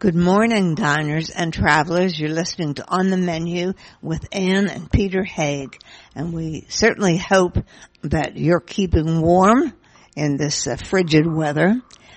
Good morning, diners and travelers. You're listening to On the Menu with Ann and Peter Haig. And we certainly hope that you're keeping warm in this frigid weather.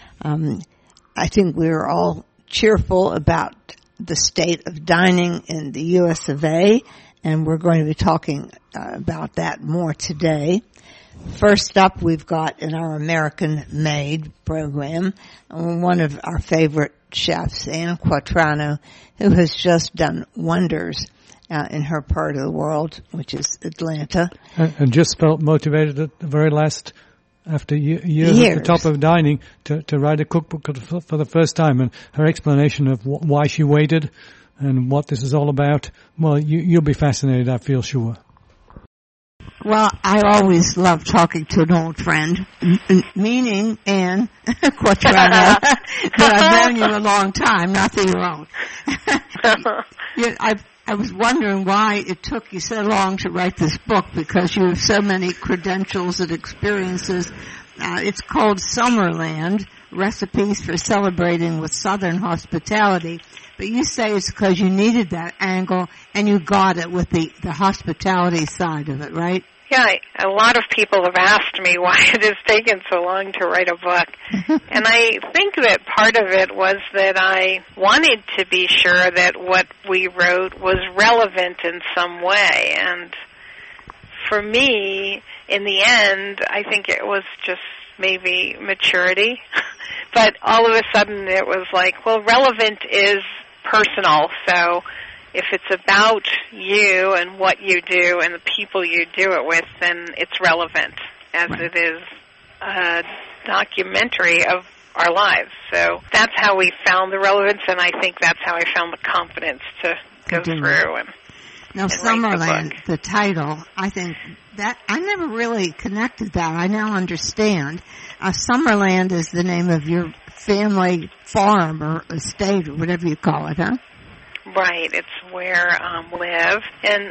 I think we're all cheerful about the state of dining in the U.S. of A., and we're going to be talking about that more today. First up, we've got in our American Made program one of our favorite chefs, Ann Quatrano, who has just done wonders in her part of the world, which is Atlanta. And just felt motivated at the very last, after years at the top of dining, to write a cookbook for the first time. And her explanation of why she waited and what this is all about, well, you'll be fascinated, I feel sure. Well, I always love talking to an old friend, meaning Ann Quatrano, but I've known you a long time, not that you're old. I was wondering why it took you so long to write this book, because you have so many credentials and experiences. It's called Summerland, Recipes for Celebrating with Southern Hospitality. But you say it's because you needed that angle, and you got it with the hospitality side of it, right? Yeah, a lot of people have asked me why it has taken so long to write a book. And I think that part of it was that I wanted to be sure that what we wrote was relevant in some way. And for me, in the end, I think it was just maybe maturity. But all of a sudden it was like, well, relevant is personal, so if it's about you and what you do and the people you do it with, then it's relevant, as right. It is a documentary of our lives. So that's how we found the relevance, and I think that's how I found the confidence to go through and now, Summerland, the title, I think that I never really connected that. I now understand. Summerland is the name of your family farm or estate or whatever you call it, huh? Right. It's where we live. And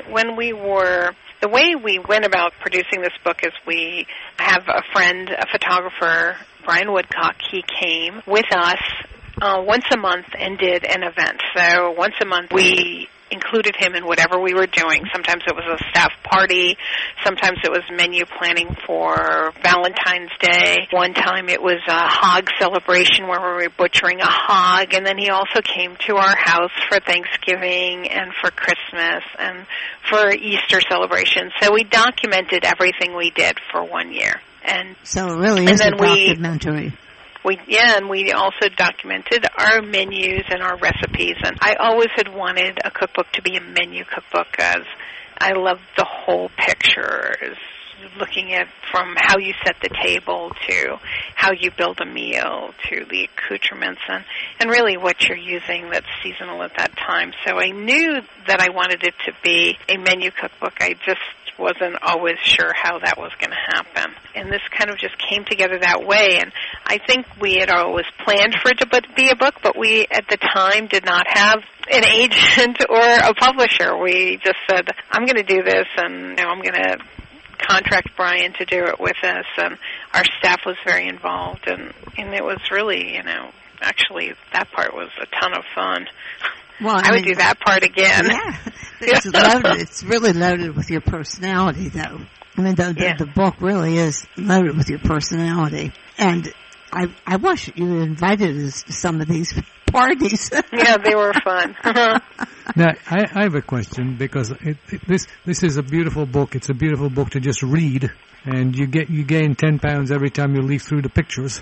the way we went about producing this book is we have a friend, a photographer, Brian Woodcock. He came with us once a month and did an event. So once a month we included him in whatever we were doing. Sometimes it was a staff party. Sometimes it was menu planning for Valentine's Day. One time it was a hog celebration where we were butchering a hog. And then he also came to our house for Thanksgiving and for Christmas and for Easter celebration. So we documented everything we did for 1 year. And so it really is a documentary. And we also documented our menus and our recipes. And I always had wanted a cookbook to be a menu cookbook, as I love the whole picture, looking at from how you set the table to how you build a meal to the accoutrements and really what you're using that's seasonal at that time. So I knew that I wanted it to be a menu cookbook. I just wasn't always sure how that was going to happen. And this kind of just came together that way. And I think we had always planned for it to be a book, but we at the time did not have an agent or a publisher. We just said, I'm going to do this, and I'm going to contract Brian to do it with us. And our staff was very involved, and it was really, actually that part was a ton of fun. Well, I would do that part again. Yeah, it's loaded. It's really loaded with your personality, though. I mean, the book really is loaded with your personality. And I wish you invited us to some of these parties. Yeah, they were fun. Now, I have a question, because this is a beautiful book. It's a beautiful book to just read, and you gain 10 pounds every time you leaf through the pictures.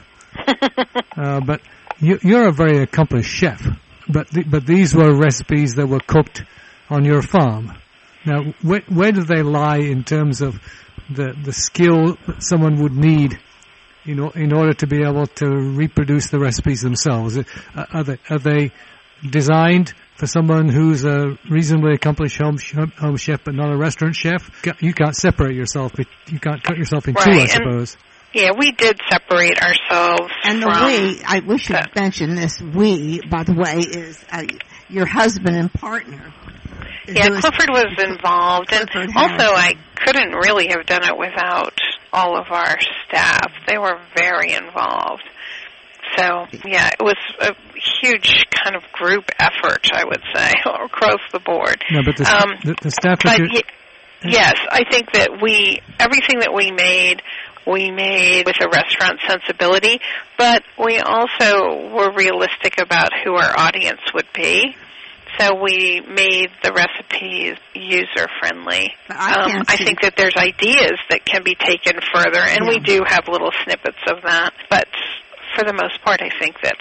But you're a very accomplished chef. But these were recipes that were cooked on your farm. Now, where do they lie in terms of the skill that someone would need in order to be able to reproduce the recipes themselves? Are they designed for someone who's a reasonably accomplished home chef but not a restaurant chef? You can't separate yourself. You can't cut yourself in two, I suppose. Yeah, we did separate ourselves. And we should mention this, by the way, is your husband and partner. Yeah, Clifford was involved. And also, I couldn't really have done it without all of our staff. They were very involved. So, yeah, it was a huge kind of group effort, I would say, across the board. No, but the staff that yes, I think that everything that we made with a restaurant sensibility, but we also were realistic about who our audience would be. So we made the recipes user-friendly. I think that there's ideas that can be taken further, and we do have little snippets of that. But for the most part, I think that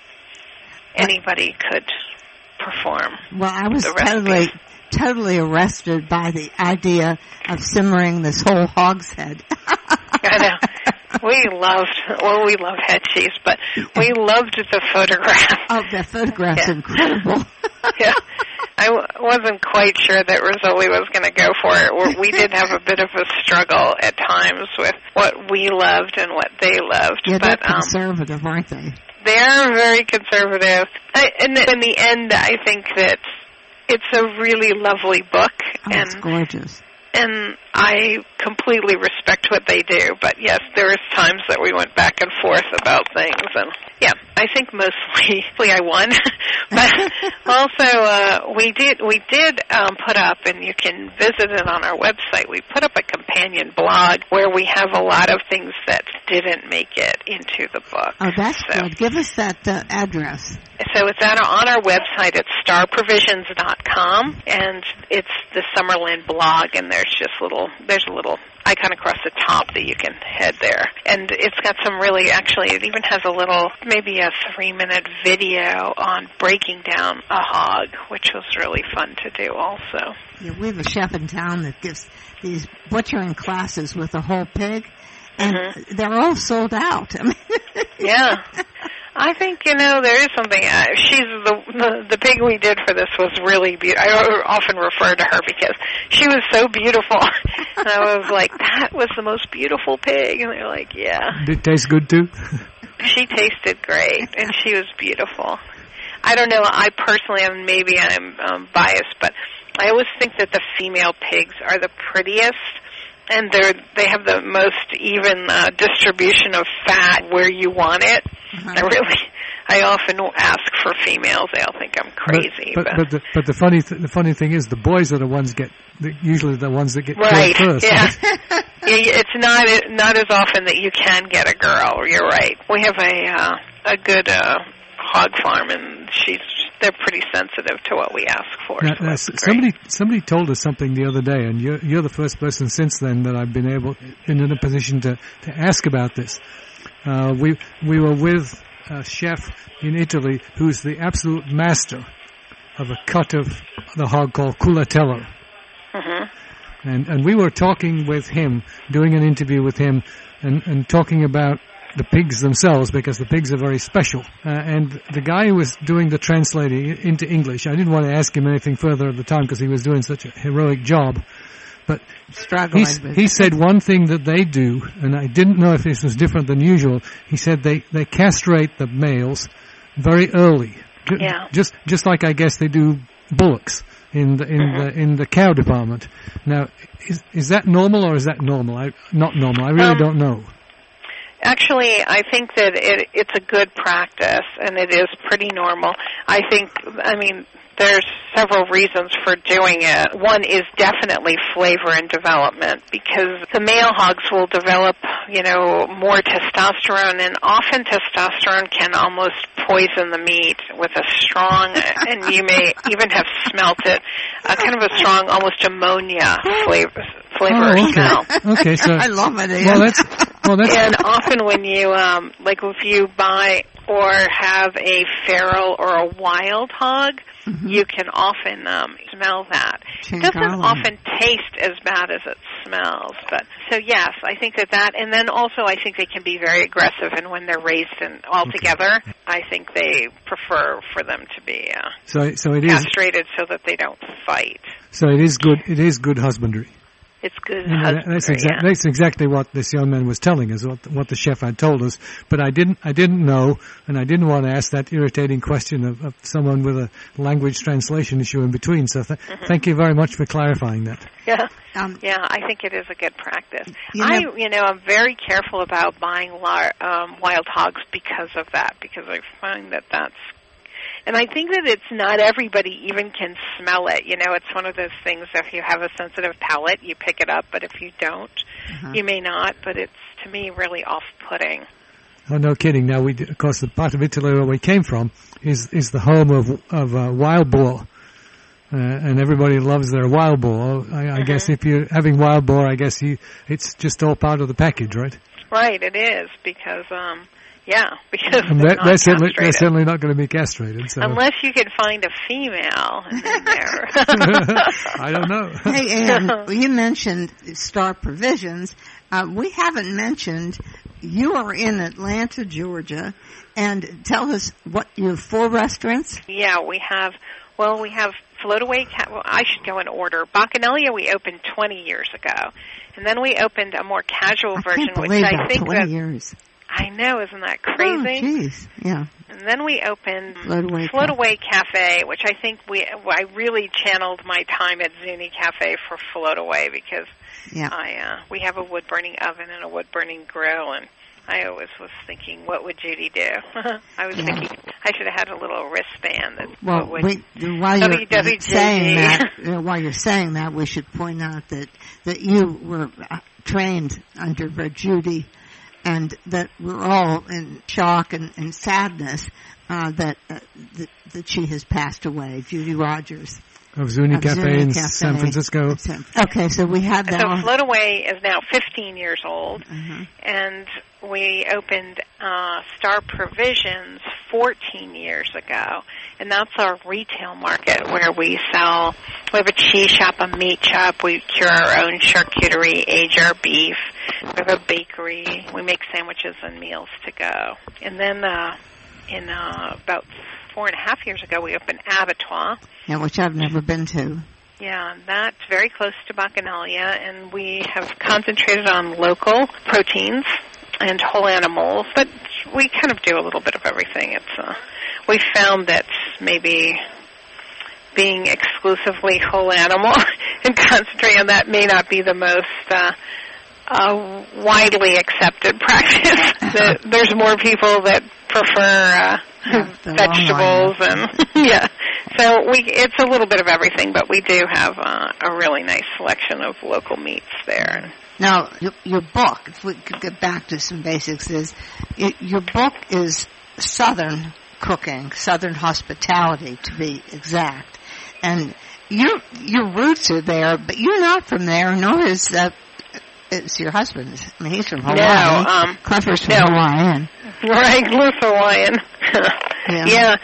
anybody could perform. Well, I was the totally arrested by the idea of simmering this whole hog's head. I know. We love head cheese, but we loved the photograph. Oh, the photograph's incredible. Yeah. I wasn't quite sure that Rizzoli was going to go for it. We did have a bit of a struggle at times with what we loved and what they loved. Yeah, they're conservative, aren't they? They're very conservative. And in the end, I think that it's a really lovely book. Oh, it's gorgeous. And I completely respect what they do, but yes, there was times that we went back and forth about things, and yeah, I think mostly I won. But also, we did put up, and you can visit it on our website. We put up a companion blog where we have a lot of things that didn't make it into the book. Oh, that's good. Give us that address. So it's on our website. It's starprovisions.com, and it's the Summerlin blog, and there's a little icon across the top that you can head there. And it's got some it even has maybe a 3-minute video on breaking down a hog, which was really fun to do also. Yeah, we have a chef in town that gives these butchering classes with a whole pig, and they're all sold out. I mean, yeah. I think, there is something. She's the pig we did for this was really beautiful. I often refer to her because she was so beautiful. And I was like, that was the most beautiful pig. And they're like, yeah. Did it taste good too? She tasted great, and she was beautiful. I don't know. I personally, maybe I'm biased, but I always think that the female pigs are the prettiest. And they have the most even distribution of fat where you want it. I often ask for females. They all think I'm crazy. But the funny thing is, the boys are the ones usually the ones that get right, killed first. Yeah. It's not as often that you can get a girl. You're right. We have a good hog farm, and they're pretty sensitive to what we ask for. Now, somebody told us something the other day, and you're the first person since then that I've been in a position to ask about this. We were with a chef in Italy who's the absolute master of a cut of the hog called culatello. And we were talking with him, doing an interview with him, and talking about the pigs themselves, because the pigs are very special. And the guy who was doing the translating into English, I didn't want to ask him anything further at the time because he was doing such a heroic job. But he said one thing that they do, and I didn't know if this was different than usual. He said they castrate the males very early. Just like I guess they do bullocks in the cow department. Now, is that normal or is that normal? Not normal. I really don't know. Actually, I think that it's a good practice, and it is pretty normal. There's several reasons for doing it. One is definitely flavor and development, because the male hogs will develop, more testosterone, and often testosterone can almost poison the meat with a strong, and you may even have smelt it, kind of a strong, almost ammonia flavor or smell. Okay, so I love it. Well, that's and often when you, if you buy or have a feral or a wild hog, you can often smell that. It doesn't often taste as bad as it smells. But so yes, I think that, and then also I think they can be very aggressive, and when they're raised all together, I think they prefer for them to be castrated so that they don't fight. So it is good. It is good husbandry. It's good. That's exactly what this young man was telling us, what the chef had told us. But I didn't know, and I didn't want to ask that irritating question of someone with a language translation issue in between. So thank you very much for clarifying that. Yeah. I think it is a good practice. I'm very careful about buying wild hogs because of that, because I find that that's And I think that it's not everybody even can smell it. You know, it's one of those things, if you have a sensitive palate, you pick it up, but if you don't, you may not. But it's, to me, really off-putting. Oh, no kidding. Now, of course, the part of Italy where we came from is the home of wild boar. And everybody loves their wild boar. I guess if you're having wild boar, I guess it's just all part of the package, right? Right, it is, because because they're certainly not going to be castrated. So. Unless you can find a female in there. I don't know. Hey, Ann, you mentioned Star Provisions. We haven't mentioned you are in Atlanta, Georgia, and tell us what you have 4 restaurants. Yeah, we have Floataway. Well, I should go in order. Bacchanalia we opened 20 years ago, and then we opened a more casual version, which I think 20 years. I know, isn't that crazy? Oh, jeez, yeah. And then we opened Floataway Cafe, which I think I really channeled my time at Zuni Cafe for Floataway, because we have a wood-burning oven and a wood-burning grill, and I always was thinking, what would Judy do? I was thinking I should have had a little wristband. While you're saying that, we should point out that you were trained under Judy, and that we're all in shock and sadness that she has passed away, Judy Rogers. Of Zuni Cafe in San Francisco. Okay, so we had that. So Floataway is now 15 years old, and we opened Star Provisions 14 years ago, and that's our retail market where we have a cheese shop, a meat shop, we cure our own charcuterie, age our beef, we have a bakery, we make sandwiches and meals to go. And then in about 4.5 years ago, we opened Abattoir. Yeah, which I've never been to. Yeah, that's very close to Bacchanalia, and we have concentrated on local proteins and whole animals, but we kind of do a little bit of everything. We found that maybe being exclusively whole animal and concentrating on that may not be the most widely accepted practice. There's more people that prefer vegetables and so it's a little bit of everything, but we do have a really nice selection of local meats there. Now, your book, if we could get back to some basics, your book is Southern cooking, Southern hospitality to be exact, and your roots are there, but you're not from there, nor is it's your husband. I mean, he's from Hawaii. No, Clifford's from Hawaiian. Right, Cliff's Hawaiian. Yeah.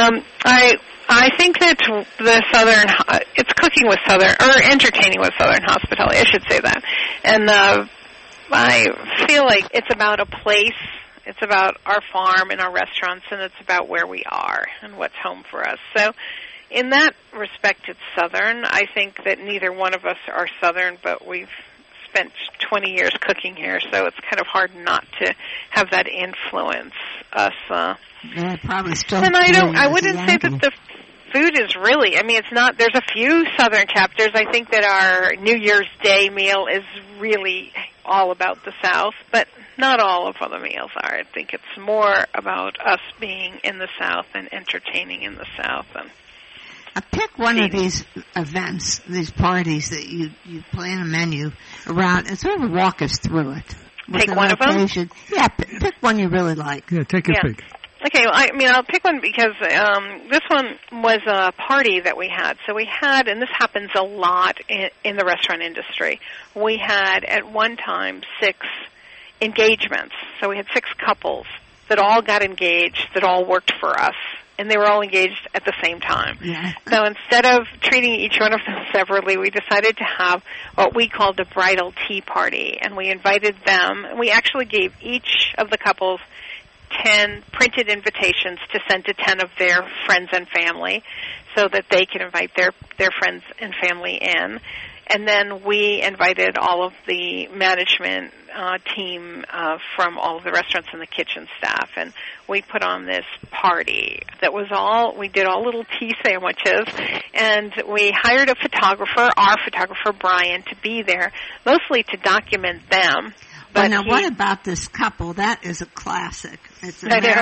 I think that the Southern, it's cooking with Southern, or entertaining with Southern hospitality, I should say that. And I feel like it's about a place, it's about our farm and our restaurants, and it's about where we are and what's home for us. So in that respect, it's Southern. I think that neither one of us are Southern, but we've spent 20 years cooking here, so it's kind of hard not to have that influence us. Yeah, probably still. And I wouldn't say that the food is really, I mean, it's not, there's a few Southern chapters. I think that our New Year's Day meal is really all about the South, but not all of the meals are. I think it's more about us being in the South and entertaining in the South. And pick one of these events, these parties that you plan a menu around, and sort of walk us through it. Take one of them? Yeah, pick one you really like. Yeah, take your pick. Okay, well, I'll pick one because this one was a party that we had. So we had, and this happens a lot in the restaurant industry, we had at one time 6 engagements. So we had 6 couples that all got engaged, that all worked for us, and they were all engaged at the same time. Yeah. So instead of treating each one of them separately, we decided to have what we called a bridal tea party, and we invited them. We actually gave each of the couples 10 printed invitations to send to 10 of their friends and family so that they can invite their friends and family in. And then we invited all of the management team from all of the restaurants and the kitchen staff, and we put on this party that was we did all little tea sandwiches, and we hired a photographer, our photographer Brian, to be there, mostly to document them. But now, what about this couple? That is a classic. I know.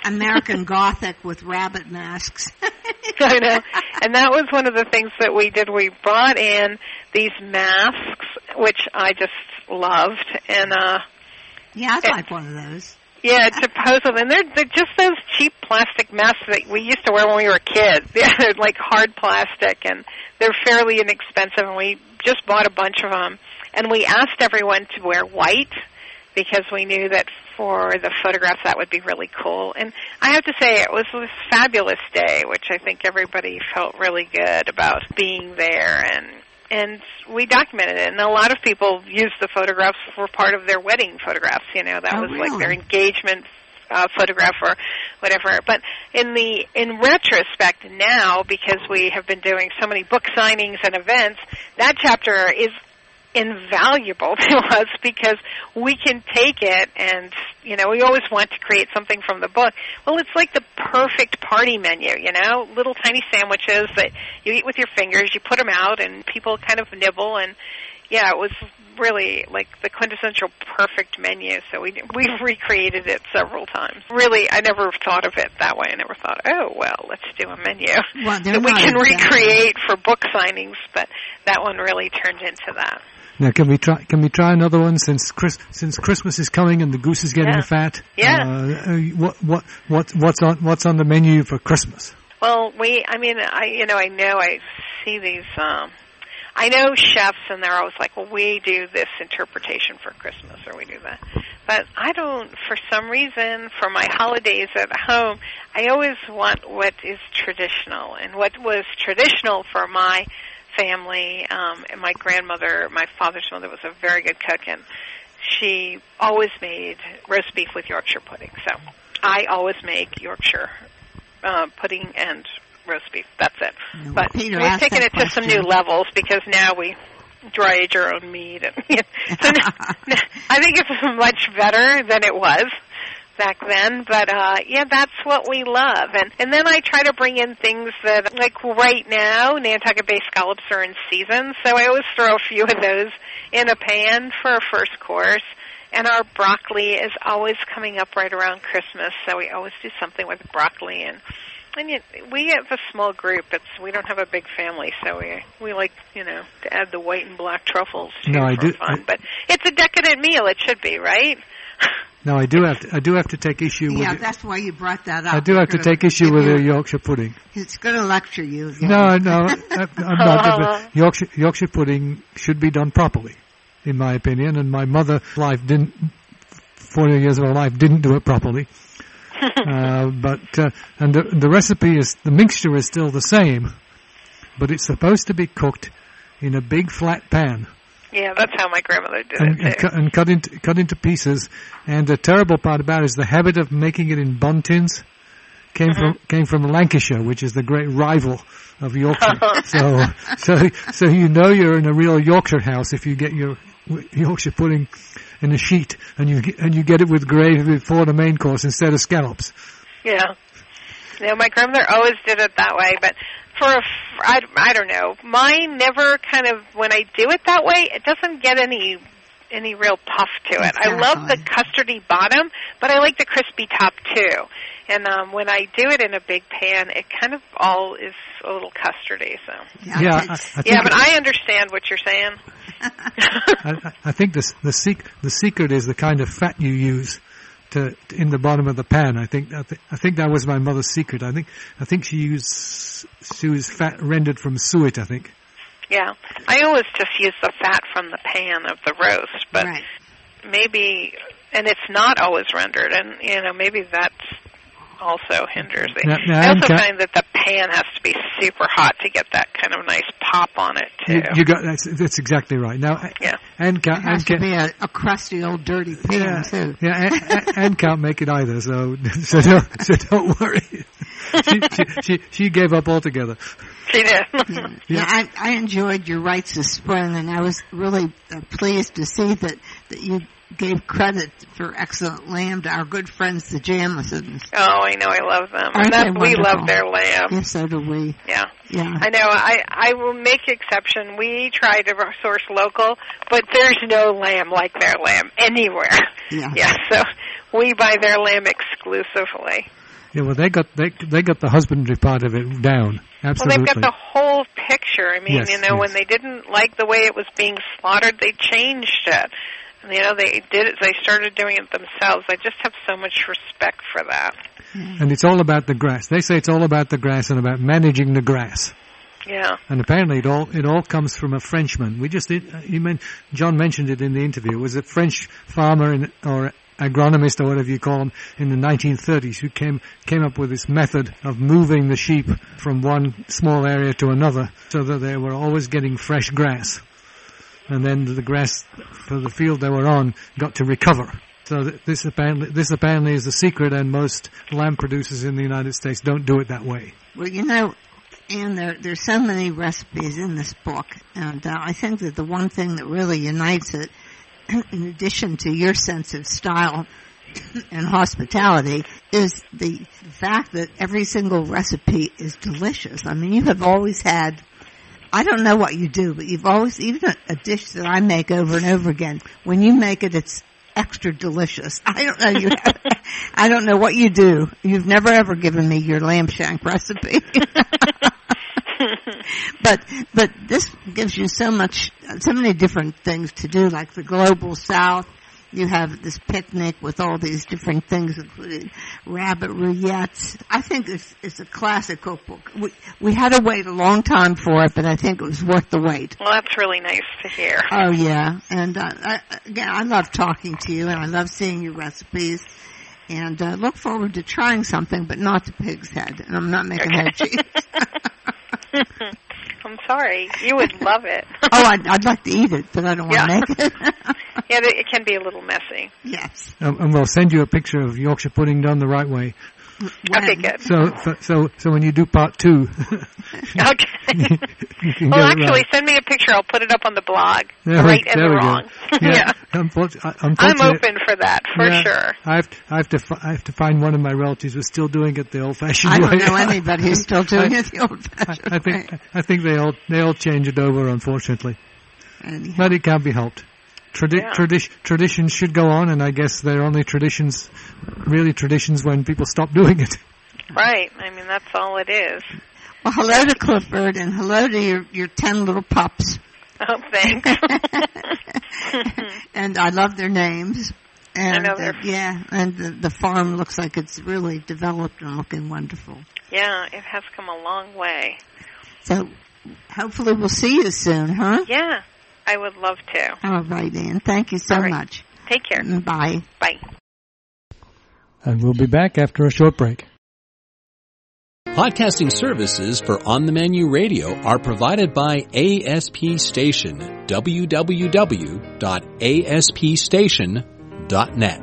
American Gothic with rabbit masks. I know. And that was one of the things that we did. We brought in these masks, which I just loved. And yeah, I'd like one of those. Yeah, to pose them. And they're just those cheap plastic masks that we used to wear when we were kids. They're like hard plastic, and they're fairly inexpensive, and we just bought a bunch of them. And we asked everyone to wear white because we knew that for the photographs that would be really cool. And I have to say, it was a fabulous day, which I think everybody felt really good about being there. And we documented it, and a lot of people used the photographs for part of their wedding photographs. You know, that was really? like their engagement photograph or whatever. But in retrospect now, because we have been doing so many book signings and events, that chapter is invaluable to us because we can take it and, you know, we always want to create something from the book. Well, it's like the perfect party menu, you know, little tiny sandwiches that you eat with your fingers, you put them out and people kind of nibble, and yeah, it was really like the quintessential perfect menu. So we've recreated it several times. Really, I never thought of it that way. I never thought, oh, well, let's do a menu that we can recreate for book signings, but that one really turned into that. Now, can we try another one since Christmas is coming and the goose is getting fat? Yeah. What's on the menu for Christmas? Well, I know I see these. I know chefs, and they're always like, well, we do this interpretation for Christmas, or we do that. But I don't, for some reason, for my holidays at home, I always want what is traditional. And what was traditional for my family, and my grandmother, my father's mother, was a very good cook, and she always made roast beef with Yorkshire pudding. So I always make Yorkshire pudding and roast beef. That's it. No, but Peter, we've taken it to some new levels because now we dry age our own meat. And, so I think it's much better than it was back then, but yeah, that's what we love. And then I try to bring in things that, like right now, Nantucket Bay scallops are in season, so I always throw a few of those in a pan for a first course. And our broccoli is always coming up right around Christmas, so we always do something with broccoli. And we have a small group. We don't have a big family, so we like, you know, to add the white and black truffles too for fun. But it's a decadent meal. It should be, right? No, I do have to take issue with. Yeah, that's why you brought that up. I do have to take issue with the Yorkshire pudding. It's going to lecture you. No, I'm not. Yorkshire pudding should be done properly, in my opinion. And my mother, 40 years of her life, didn't do it properly. But the recipe the mixture is still the same, but it's supposed to be cooked in a big flat pan. Yeah, that's how my grandmother did it too. And cut into pieces. And the terrible part about it is the habit of making it in bun tins came from Lancashire, which is the great rival of Yorkshire. So you know you're in a real Yorkshire house if you get your Yorkshire pudding in a sheet and you get it with gravy before the main course instead of scallops. Yeah. Yeah, my grandmother always did it that way, but I don't know. Mine never kind of, when I do it that way, it doesn't get any real puff to it. I love the custardy bottom, but I like the crispy top too. And when I do it in a big pan, it kind of all is a little custardy. So but I understand what you're saying. I think the secret is the kind of fat you use in the bottom of the pan. I think that was my mother's secret. I think she used fat rendered from suet, I think. Yeah, I always just use the fat from the pan of the roast, but maybe, and it's not always rendered, and maybe that's also hinders it. I also find that the pan has to be super hot to get that kind of nice pop on it too. That's exactly right. Now, it has to be a crusty old dirty pan too. Yeah, and can't make it either. So don't worry. She gave up altogether. She did. I enjoyed your rites this spring, and I was really pleased to see that you gave credit for excellent lamb to our good friends, the Jamisons. Oh, I know. I love them. We love their lamb. Yes, so do we. Yeah. I know. I will make exception. We try to source local, but there's no lamb like their lamb anywhere. Yeah, so we buy their lamb exclusively. Yeah, well, they got the husbandry part of it down. Absolutely. Well, they've got the whole picture. I mean, yes, you know, yes. when they didn't like the way it was being slaughtered, they changed it. And, you know, they did it. They started doing it themselves. I just have so much respect for that. And it's all about the grass. They say it's all about the grass and about managing the grass. Yeah. And apparently it all comes from a Frenchman. John mentioned it in the interview. It was a French farmer or agronomist or whatever you call him in the 1930s who came up with this method of moving the sheep from one small area to another so that they were always getting fresh grass. And then the grass for the field they were on got to recover. So this apparently is the secret, and most lamb producers in the United States don't do it that way. Well, you know, and there's so many recipes in this book, and I think that the one thing that really unites it, in addition to your sense of style and hospitality, is the fact that every single recipe is delicious. I mean, you have always had, I don't know what you do, but you've always, even a dish that I make over and over again, when you make it, it's extra delicious. I don't know I don't know what you do. You've never ever given me your lamb shank recipe. But this gives you so many different things to do, like the Global South. You have this picnic with all these different things, including rabbit rouillettes. I think it's a classic cookbook. We had to wait a long time for it, but I think it was worth the wait. Well, that's really nice to hear. Oh, yeah. And I love talking to you, and I love seeing your recipes. And look forward to trying something, but not the pig's head. And I'm not making head cheese. I'm sorry. You would love it. Oh, I'd like to eat it, but I don't want to make it. Yeah, it can be a little messy. Yes. And we'll send you a picture of Yorkshire pudding done the right way. Okay, good. So when you do part 2, okay. Well, actually, send me a picture. I'll put it up on the blog. Yeah, right and the wrong. Yeah. I'm open for that for sure. I have to find one of my relatives who's still doing it the old-fashioned way. I don't know anybody who's still doing it the old-fashioned way. I think they all change it over, unfortunately. Anyhow. But it can't be helped. Traditions should go on, and I guess they're only traditions when people stop doing it. Right. I mean, that's all it is. Well, hello to Clifford, and hello to your 10 little pups. Oh, thanks. And I love their names. And, I know and the farm looks like it's really developed and looking wonderful. Yeah, it has come a long way. So, hopefully we'll see you soon, huh? Yeah. I would love to. All right, Ann. Thank you so much. Take care. Bye. Bye. And we'll be back after a short break. Podcasting services for On the Menu Radio are provided by ASP Station. www.aspstation.net.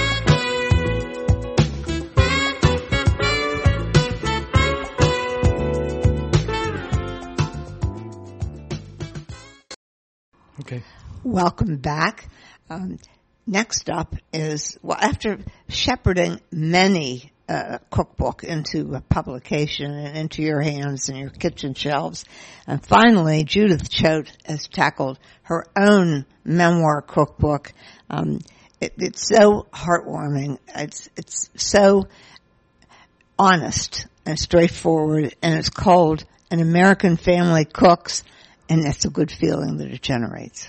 Okay. Welcome back. Next up is, after shepherding many cookbook into publication and into your hands and your kitchen shelves, and finally Judith Choate has tackled her own memoir cookbook. It's so heartwarming. It's so honest and straightforward, and it's called An American Family Cooks, and that's a good feeling that it generates.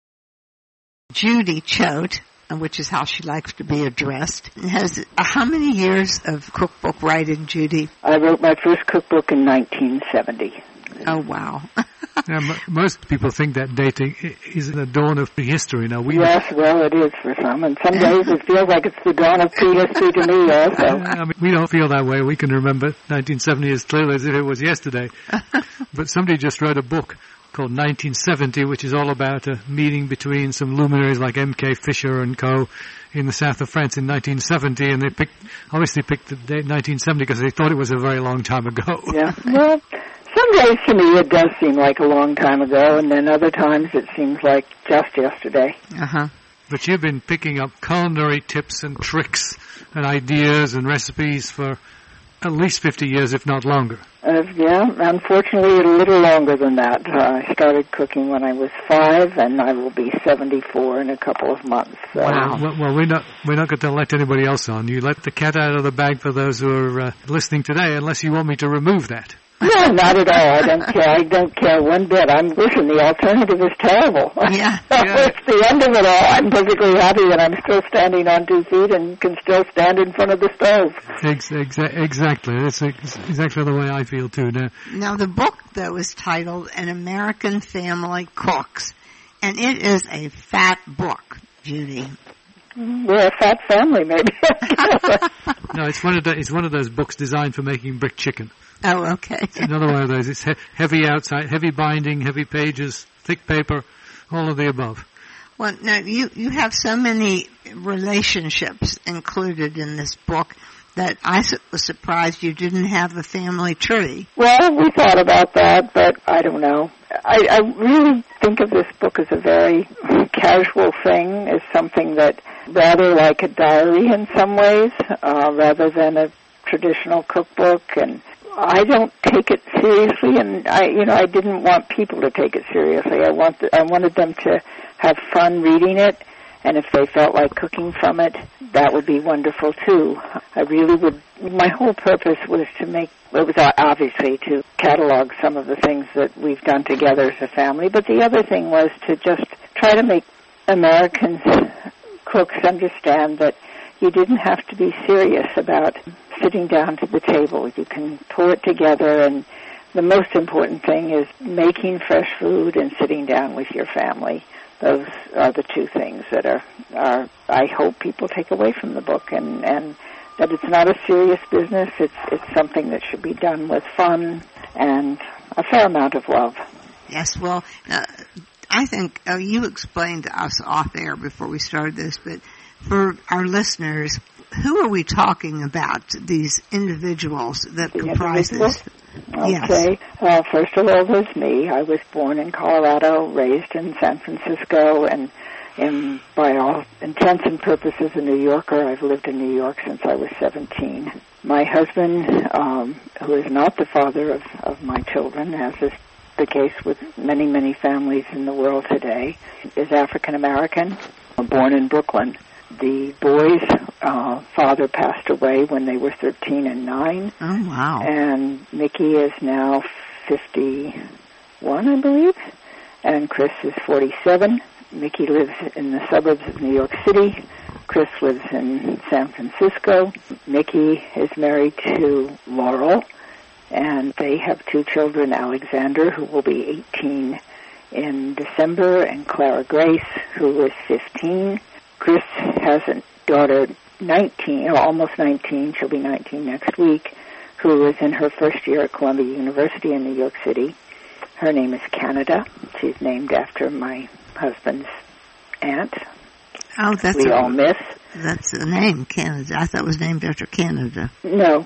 Judy Choate, which is how she likes to be addressed, has how many years of cookbook writing, Judy? I wrote my first cookbook in 1970. Oh, wow. Now, most people think that dating is the dawn of prehistory. Now, yes, well, it is for some, and some days it feels like it's the dawn of prehistory to me also. I mean, we don't feel that way. We can remember 1970 as clearly as if it was yesterday. But somebody just wrote a book called 1970, which is all about a meeting between some luminaries like M.K. Fisher and co. in the south of France in 1970, and they obviously picked the date 1970 because they thought it was a very long time ago. Yeah, well, some days to me it does seem like a long time ago, and then other times it seems like just yesterday. Uh-huh. But you've been picking up culinary tips and tricks and ideas and recipes for at least 50 years, if not longer. Yeah, unfortunately, a little longer than that. I started cooking when I was 5, and I will be 74 in a couple of months. So. Wow. Well, we're not going to let anybody else on. You let the cat out of the bag for those who are listening today, unless you want me to remove that. No, not at all. I don't care. I don't care one bit. Listen, the alternative is terrible. Yeah. It's the end of it all. I'm perfectly happy that I'm still standing on 2 feet and can still stand in front of the stove. Exactly. That's exactly the way I feel, too. Now, the book, though, is titled An American Family Cooks, and it is a fat book, Judy. We're a fat family, maybe. No, it's one of those books designed for making brick chicken. Oh, okay. It's another one of those. It's heavy outside, heavy binding, heavy pages, thick paper, all of the above. Well, now, you have so many relationships included in this book that I was surprised you didn't have a family tree. Well, we thought about that, but I don't know. I really think of this book as a very casual thing, as something that rather like a diary in some ways, rather than a traditional cookbook. And I don't take it seriously, and I didn't want people to take it seriously. I wanted them to have fun reading it, and if they felt like cooking from it, that would be wonderful too. I really would. My whole purpose was obviously to catalog some of the things that we've done together as a family, but the other thing was to just try to make American cooks understand that you didn't have to be serious about sitting down to the table. You can pull it together, and the most important thing is making fresh food and sitting down with your family. Those are the 2 things that are I hope people take away from the book, and that it's not a serious business. It's something that should be done with fun and a fair amount of love. Yes, well, I think you explained to us off air before we started this, but for our listeners, who are we talking about, these individuals that comprise this? Okay. Yes. First of all, there's me. I was born in Colorado, raised in San Francisco, and by all intents and purposes a New Yorker. I've lived in New York since I was 17. My husband, who is not the father of my children, as is the case with many, many families in the world today, is African American, born in Brooklyn. The boys' father passed away when they were 13 and 9. Oh, wow. And Mickey is now 51, I believe, and Chris is 47. Mickey lives in the suburbs of New York City. Chris lives in San Francisco. Mickey is married to Laurel, and they have 2 children, Alexander, who will be 18 in December, and Clara Grace, who is 15. Chris has a daughter, 19, or almost 19, she'll be 19 next week, who is in her first year at Columbia University in New York City. Her name is Canada. She's named after my husband's aunt. Oh, all miss. That's the name, Canada. I thought it was named after Canada. No.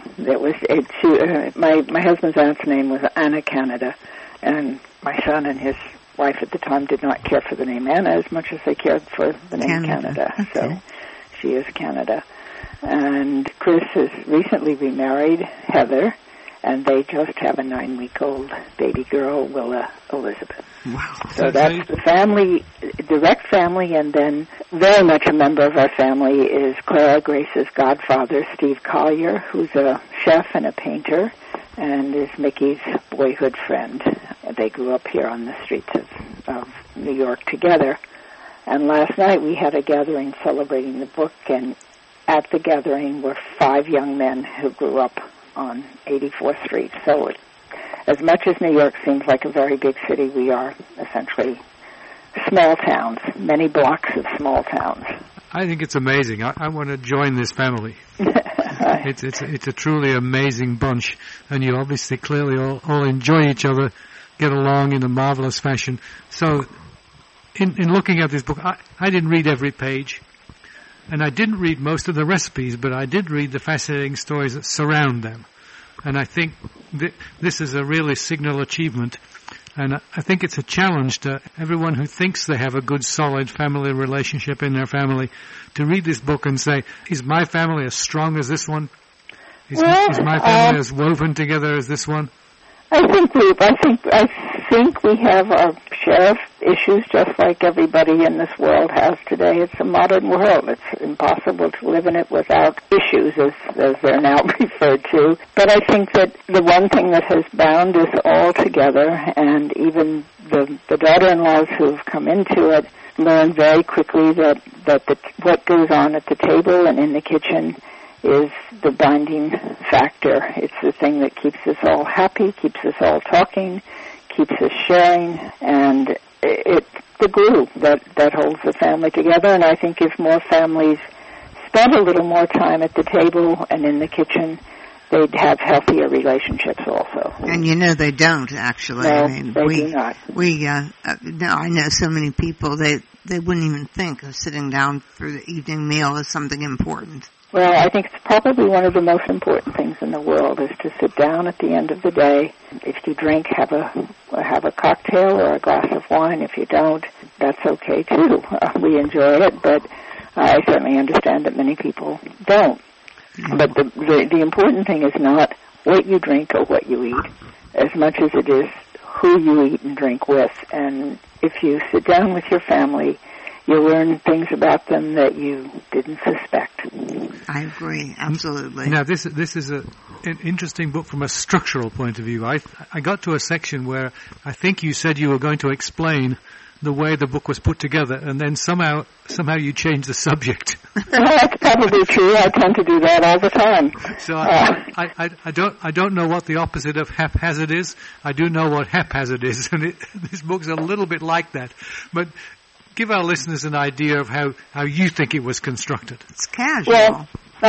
My husband's aunt's name was Anna Canada, and my son and his wife at the time did not care for the name Anna as much as they cared for the name Canada. Okay. So she is Canada. And Chris has recently remarried Heather, and they just have a 9-week-old baby girl, Willa Elizabeth. Wow. So that's the family, direct family, and then very much a member of our family is Clara Grace's godfather, Steve Collier, who's a chef and a painter, and is Mickey's boyhood friend. They grew up here on the streets of New York together. And last night we had a gathering celebrating the book, and at the gathering were 5 young men who grew up on 84th Street. So as much as New York seems like a very big city, we are essentially small towns, many blocks of small towns. I think it's amazing. I want to join this family. It's a truly amazing bunch, and you obviously clearly all enjoy each other, get along in a marvelous fashion. So in looking at this book, I didn't read every page, and I didn't read most of the recipes, but I did read the fascinating stories that surround them. And I think this is a really signal achievement. And I think it's a challenge to everyone who thinks they have a good, solid family relationship in their family to read this book and say, is my family as strong as this one? Is My Family as woven together as this one? I think we have our share of issues just like everybody in this world has today. It's a modern world. It's impossible to live in it without issues, as they're now referred to. But I think that the one thing that has bound us all together, and even the daughter-in-laws who have come into it, learn very quickly that what goes on at the table and in the kitchen is the binding factor. It's the thing that keeps us all happy, keeps us all talking, keeps us sharing, and it's the glue that holds the family together. And I think if more families spent a little more time at the table and in the kitchen, they'd have healthier relationships also. And they don't, actually. No, I mean, they do not. I know so many people, they wouldn't even think of sitting down for the evening meal as something important. Well, I think it's probably one of the most important things in the world is to sit down at the end of the day. If you drink, have a cocktail or a glass of wine. If you don't, that's okay too. We enjoy it, but I certainly understand that many people don't. But the important thing is not what you drink or what you eat, as much as it is who you eat and drink with. And if you sit down with your family, you learn things about them that you didn't suspect. I agree, absolutely. Now, this is an interesting book from a structural point of view. I got to a section where I think you said you were going to explain the way the book was put together, and then somehow you changed the subject. Well, that's probably true. I tend to do that all the time. So I don't know what the opposite of haphazard is. I do know what haphazard is, and this book's a little bit like that. But give our listeners an idea of how you think it was constructed. It's casual. Well,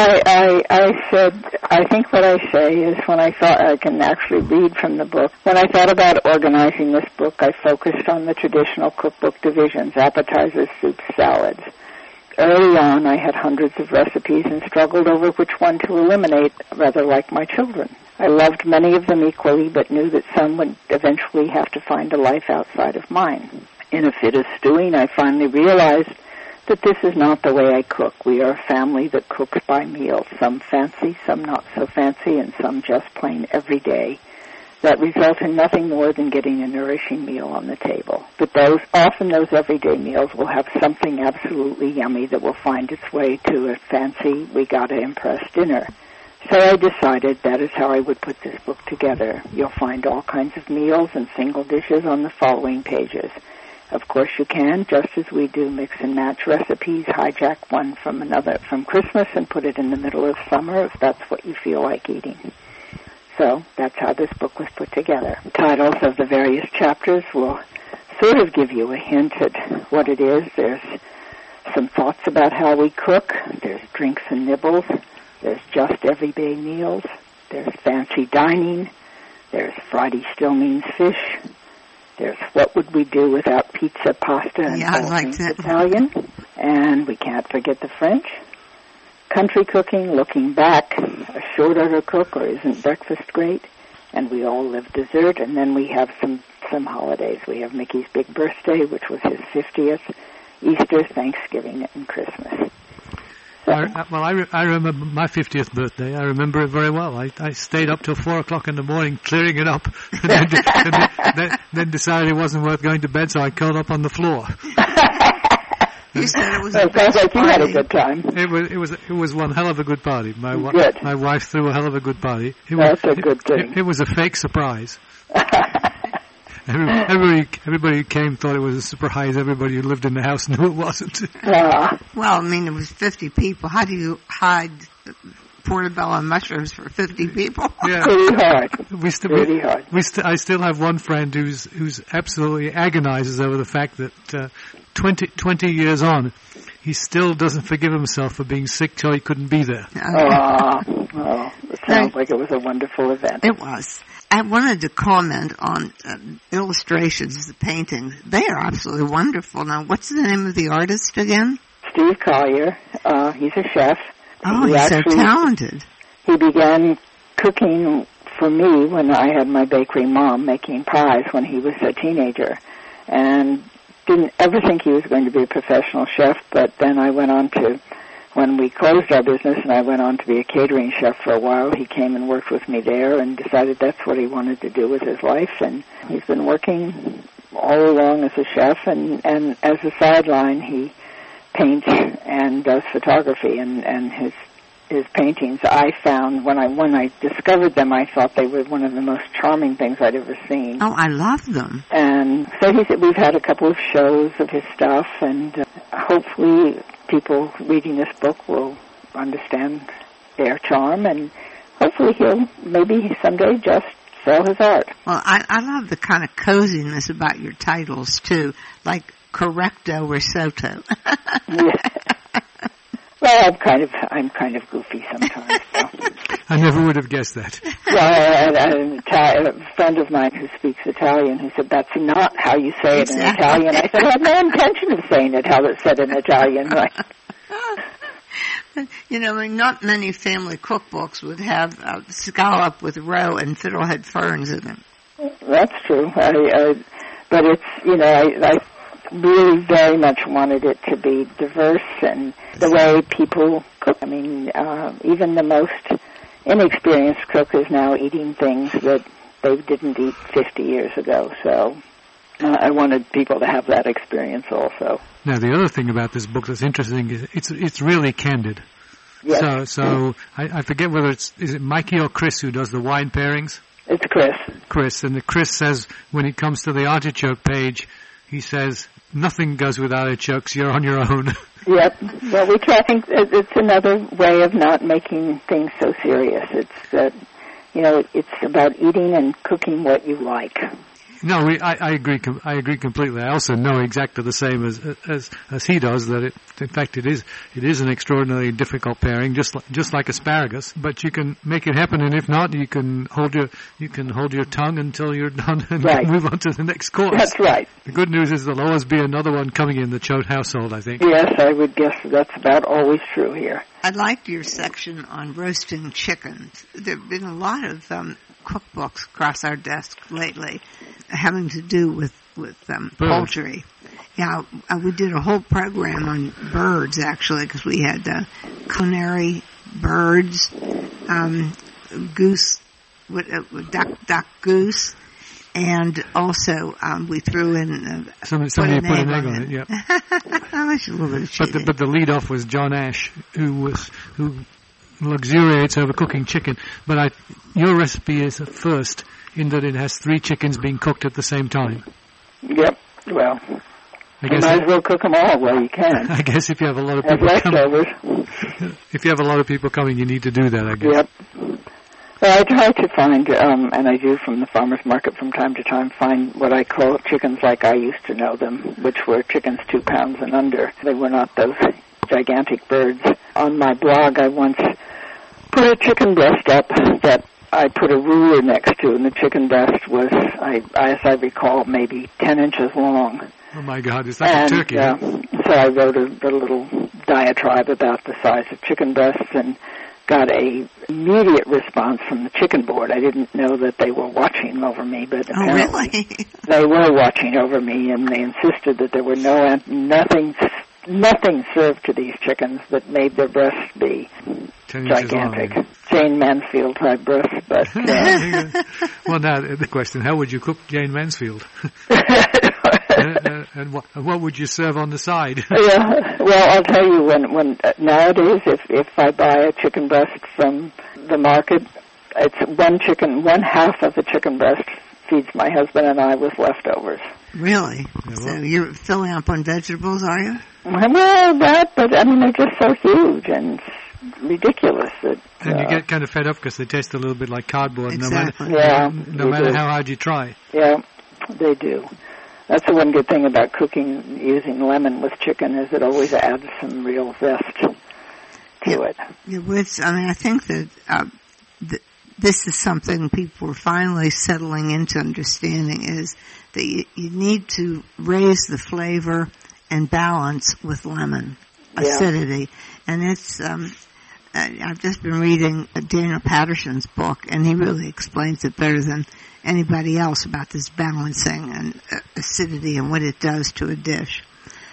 I think what I say is when I thought, I can actually read from the book, when I thought about organizing this book, I focused on the traditional cookbook divisions, appetizers, soups, salads. Early on, I had hundreds of recipes and struggled over which one to eliminate, rather like my children. I loved many of them equally, but knew that some would eventually have to find a life outside of mine. In a fit of stewing, I finally realized that this is not the way I cook. We are a family that cooks by meals, some fancy, some not so fancy, and some just plain everyday, that result in nothing more than getting a nourishing meal on the table. But often those everyday meals will have something absolutely yummy that will find its way to a fancy, we gotta impress dinner. So I decided that is how I would put this book together. You'll find all kinds of meals and single dishes on the following pages. Of course you can, just as we do, mix and match recipes, hijack one from another from Christmas and put it in the middle of summer if that's what you feel like eating. So that's how this book was put together. Titles of the various chapters will sort of give you a hint at what it is. There's some thoughts about how we cook. There's drinks and nibbles. There's just everyday meals. There's fancy dining. There's Friday still means fish. There's what would we do without pizza, pasta, and all things Italian. And we can't forget the French. Country cooking, looking back, a short order cook, or isn't breakfast great? And we all live dessert. And then we have some holidays. We have Mickey's big birthday, which was his 50th, Easter, Thanksgiving, and Christmas. I remember my 50th birthday. I remember it very well. I stayed up till 4 o'clock in the morning clearing it up, and then decided it wasn't worth going to bed, so I curled up on the floor. You said it was. It sounds like you had a good time. It was one hell of a good party. My wife threw a hell of a good party. That's a good thing. It was a fake surprise. Everybody who came thought it was a surprise. Everybody who lived in the house knew it wasn't. Well, I mean, it was 50 people. How do you hide portobello mushrooms for 50 people? Yeah. Pretty hard. I still have one friend who's absolutely agonizes over the fact that 20 years on, he still doesn't forgive himself for being sick till he couldn't be there. It sounds like it was a wonderful event. It was. I wanted to comment on illustrations, the paintings. They are absolutely wonderful. Now, what's the name of the artist again? Steve Collier. He's a chef. Oh, he's so talented. He began cooking for me when I had my bakery mom making pies when he was a teenager. And didn't ever think he was going to be a professional chef, but then I went on to when we closed our business and I went on to be a catering chef for a while, he came and worked with me there and decided that's what he wanted to do with his life. And he's been working all along as a chef, and as a sideline, he paints and does photography. And his paintings, I found when I discovered them, I thought they were one of the most charming things I'd ever seen. Oh, I love them. And so we've had a couple of shows of his stuff, and hopefully people reading this book will understand their charm, and hopefully he'll maybe someday just sell his art. Well, I love the kind of coziness about your titles, too, like Correcto Risotto. Yeah. Well, I'm kind of goofy sometimes. So. I never would have guessed that. Well, a friend of mine who speaks Italian, who said, that's not how you say it in Italian. I said, I had no intention of saying it how it's said in Italian. Right? You know, not many family cookbooks would have scallop with roe and fiddlehead ferns in them. That's true. But it's, I really very much wanted it to be diverse and the way people cook. I mean, even the most inexperienced cook is now eating things that they didn't eat 50 years ago. So I wanted people to have that experience also. Now, the other thing about this book that's interesting is it's really candid. Yes. So I forget whether is it Mikey or Chris who does the wine pairings? It's Chris. And Chris says when it comes to the artichoke page, he says, nothing goes with artichokes, you're on your own. Yep. Well, we try. I think it's another way of not making things so serious. It's it's about eating and cooking what you like. No, I agree. I agree completely. I also know exactly the same as he does. That in fact, it is an extraordinarily difficult pairing, just like asparagus. But you can make it happen, and if not, you can hold your tongue until you're done and move on to the next course. That's right. The good news is there'll always be another one coming in the Choate household, I think. Yes, I would guess that's about always true here. I liked your section on roasting chickens. There have been a lot of cookbooks across our desk lately having to do with poultry. Yeah, we did a whole program on birds, actually, because we had canary birds, goose, duck goose, and also we threw in somebody put an egg on it. Yeah, that's a little bit of cheating. But the lead off was John Ash, who luxuriates over cooking chicken. But your recipe is first in that it has 3 chickens being cooked at the same time. Yep. Well, you might as well cook them all while you can. I guess if you have a lot of people coming, you need to do that, I guess. Yep. Well, I try to find, and I do from the farmer's market from time to time, find what I call chickens like I used to know them, which were chickens 2 pounds and under. They were not those gigantic birds. On my blog, I once put a chicken breast up that I put a ruler next to, and the chicken breast was, as I recall, maybe 10 inches long. Oh, my God, is that a turkey? So I wrote a little diatribe about the size of chicken breasts and got a immediate response from the chicken board. I didn't know that they were watching over me, but apparently they were watching over me, and they insisted that there were nothing served to these chickens that made their breasts be gigantic. Long. Jane Mansfield type breasts, but... Well, now, the question, how would you cook Jane Mansfield? And what would you serve on the side? Yeah, well, I'll tell you, when nowadays, if I buy a chicken breast from the market, it's one half of the chicken breast feeds my husband and I with leftovers. Really? Yeah, so you're filling up on vegetables, are you? Well, but I mean, they're just so huge and ridiculous. And you get kind of fed up because they taste a little bit like cardboard, exactly. no matter how hard you try. Yeah, they do. That's the one good thing about cooking using lemon with chicken is it always adds some real zest to it. I think that this is something people are finally settling into understanding is that you need to raise the flavor and balance with lemon acidity. And it's I've just been reading Daniel Patterson's book, and he really explains it better than anybody else about this balancing and acidity and what it does to a dish.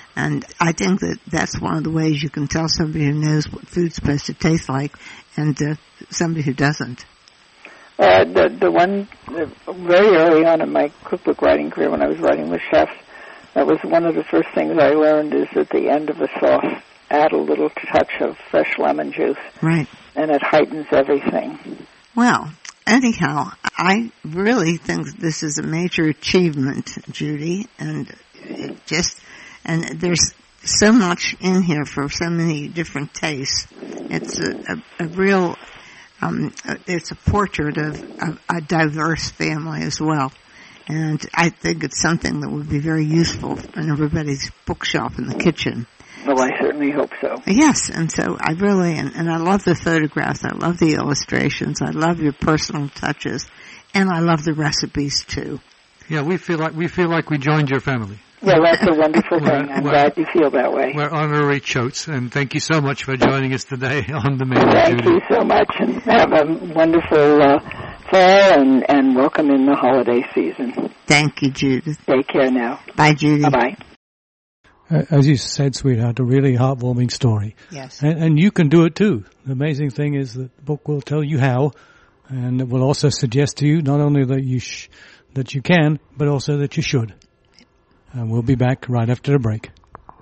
And I think that that's one of the ways you can tell somebody who knows what food's supposed to taste like and somebody who doesn't. The one very early on in my cookbook writing career, when I was writing with chefs, that was one of the first things I learned, is at the end of a sauce, add a little touch of fresh lemon juice. Right. And it heightens everything. Well, anyhow, I really think this is a major achievement, Judy, and there's so much in here for so many different tastes. It's a real, it's a portrait of a diverse family as well. And I think it's something that would be very useful in everybody's bookshelf in the kitchen. Well, I certainly hope so. Yes, and so I really, and I love the photographs, I love the illustrations, I love your personal touches, and I love the recipes too. Yeah, we feel like we joined your family. Well, that's a wonderful thing. I'm glad you feel that way. We're honorary Choates, and thank you so much for joining us today on the Menu. Thank you so much, and have a wonderful fall, and welcome in the holiday season. Thank you, Judith. Take care now. Bye, Judy. Bye-bye. As you said, sweetheart, a really heartwarming story. Yes. And you can do it too. The amazing thing is that the book will tell you how, and it will also suggest to you not only that that you can, but also that you should. And we'll be back right after the break.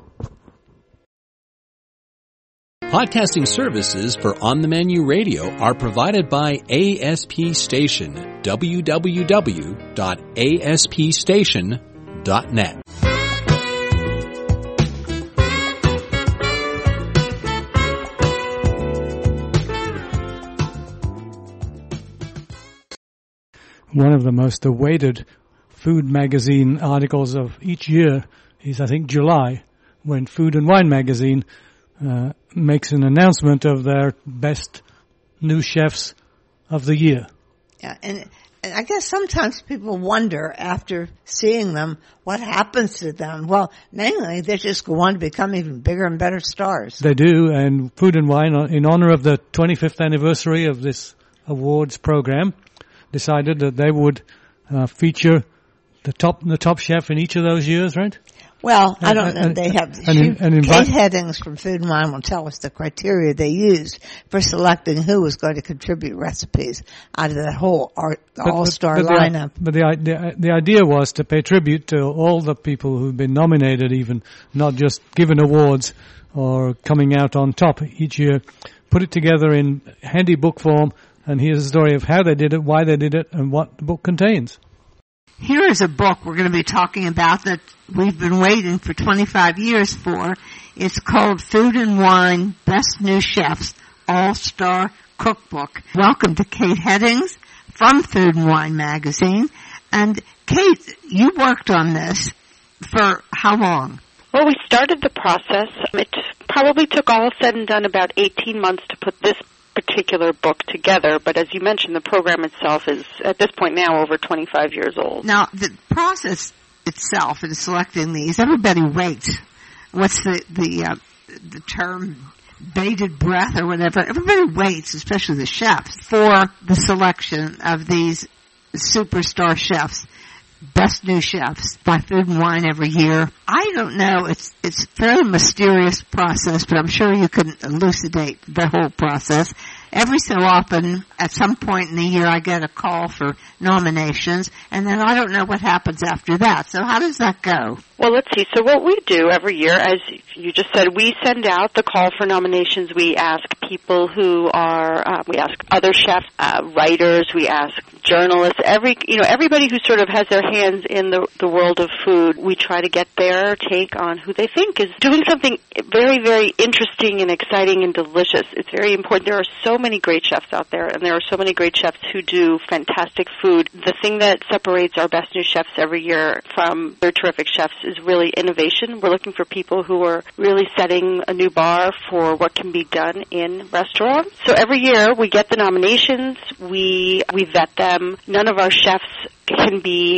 Podcasting services for On the Menu Radio are provided by ASP Station, www.aspstation.net. One of the most awaited food magazine articles of each year is, I think, July, when Food and Wine magazine makes an announcement of their best new chefs of the year. Yeah, and I guess sometimes people wonder after seeing them what happens to them. Well, mainly they just go on to become even bigger and better stars. They do, and Food and Wine, in honor of the 25th anniversary of this awards program, decided that they would feature the top chef in each of those years, right? Well, I don't know. They have Kate Headings from Food and Wine will tell us the criteria they used for selecting who was going to contribute recipes out of that whole all-star lineup. But the idea was to pay tribute to all the people who've been nominated, even not just given awards or coming out on top each year. Put it together in handy book form, and here's a story of how they did it, why they did it, and what the book contains. Here is a book we're going to be talking about that we've been waiting for 25 years for. It's called Food and Wine Best New Chefs All-Star Cookbook. Welcome to Kate Headings from Food and Wine magazine. And Kate, you worked on this for how long? Well, we started the process. It probably took all said and done about 18 months to put this particular book together, but as you mentioned, the program itself is, at this point now, over 25 years old. Now, the process itself in selecting these, everybody waits. What's the term? Bated breath or whatever. Everybody waits, especially the chefs, for the selection of these superstar chefs. Best New Chefs by Food and Wine every year. I don't know. It's a fairly mysterious process, but I'm sure you can elucidate the whole process. Every so often, at some point in the year, I get a call for nominations, and then I don't know what happens after that. So how does that go? Well, let's see. So what we do every year, as you just said, we send out the call for nominations. We ask people who are, we ask other chefs, writers, we ask journalists, everybody who sort of has their hands in the world of food. We try to get their take on who they think is doing something very, very interesting and exciting and delicious. It's very important. There are so many great chefs out there, and there are so many great chefs who do fantastic food. The thing that separates our best new chefs every year from their terrific chefs is really innovation. We're looking for people who are really setting a new bar for what can be done in restaurants. So every year we get the nominations, we vet them. None of our chefs can be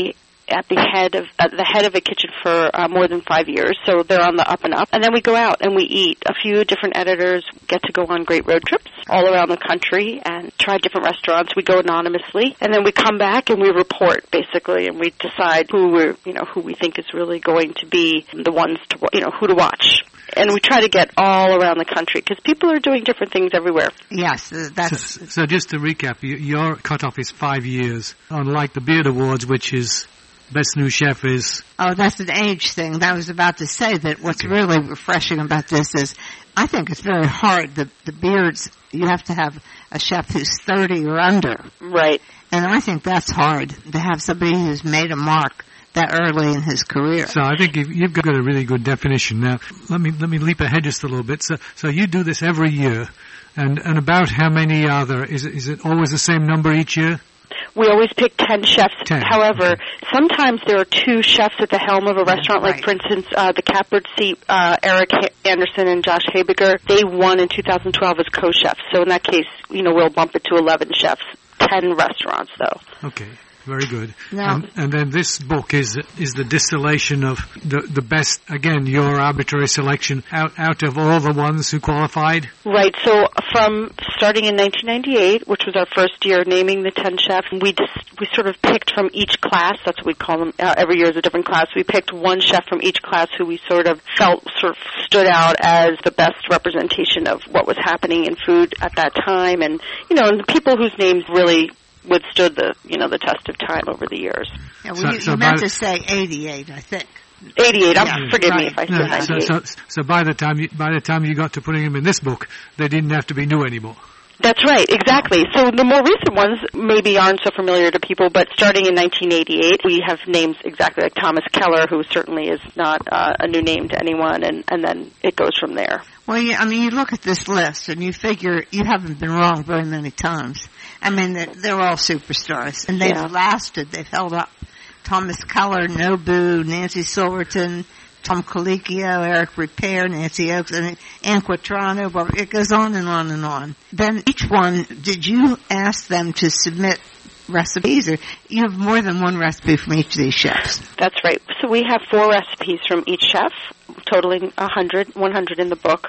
at the head of a kitchen for more than 5 years, so they're on the up and up. And then we go out and we eat. A few different editors get to go on great road trips all around the country and try different restaurants. We go anonymously, and then we come back and we report, basically, and we decide who we think is really going to be the ones to, who to watch. And we try to get all around the country because people are doing different things everywhere. Yes, that's... So just to recap, your cutoff is 5 years, unlike the Beard Awards, which is Best New Chef is... Oh, that's an age thing. I was about to say that what's really refreshing about this is I think it's very hard. The Beards, you have to have a chef who's 30 or under. Right. And I think that's hard, to have somebody who's made a mark that early in his career. So I think you've got a really good definition. Now, let me leap ahead just a little bit. So you do this every year, and about how many are there? Is it always the same number each year? We always pick 10 chefs. 10. However, sometimes there are 2 chefs at the helm of a restaurant. Like, for instance, the Catbird Seat, Eric Anderson and Josh Habiger, they won in 2012 as co-chefs. So in that case, we'll bump it to 11 chefs. 10 restaurants, though. Okay. Very good. Now, and then this book is the distillation of the best, again, your arbitrary selection out of all the ones who qualified? Right. So from starting in 1998, which was our first year naming the 10 chefs, we sort of picked from each class. That's what we call them. Every year is a different class. We picked one chef from each class who we sort of felt stood out as the best representation of what was happening in food at that time, and and the people whose names really withstood the test of time over the years. Yeah, you meant to say 88, I think. 88. Forgive me if I said 98. So by the time you got to putting them in this book, they didn't have to be new anymore. That's right, exactly. So the more recent ones maybe aren't so familiar to people, but starting in 1988, we have names exactly like Thomas Keller, who certainly is not a new name to anyone, and then it goes from there. Well, you look at this list, and you figure you haven't been wrong very many times. I mean, they're all superstars, and they've lasted. They've held up. Thomas Keller, Nobu, Nancy Silverton, Tom Colicchio, Eric Ripert, Nancy Oakes, and Ann Quatrano. Well, it goes on and on and on. Then each one, did you ask them to submit recipes, or you have more than one recipe from each of these chefs? That's right. So we have 4 recipes from each chef, totaling 100 in the book.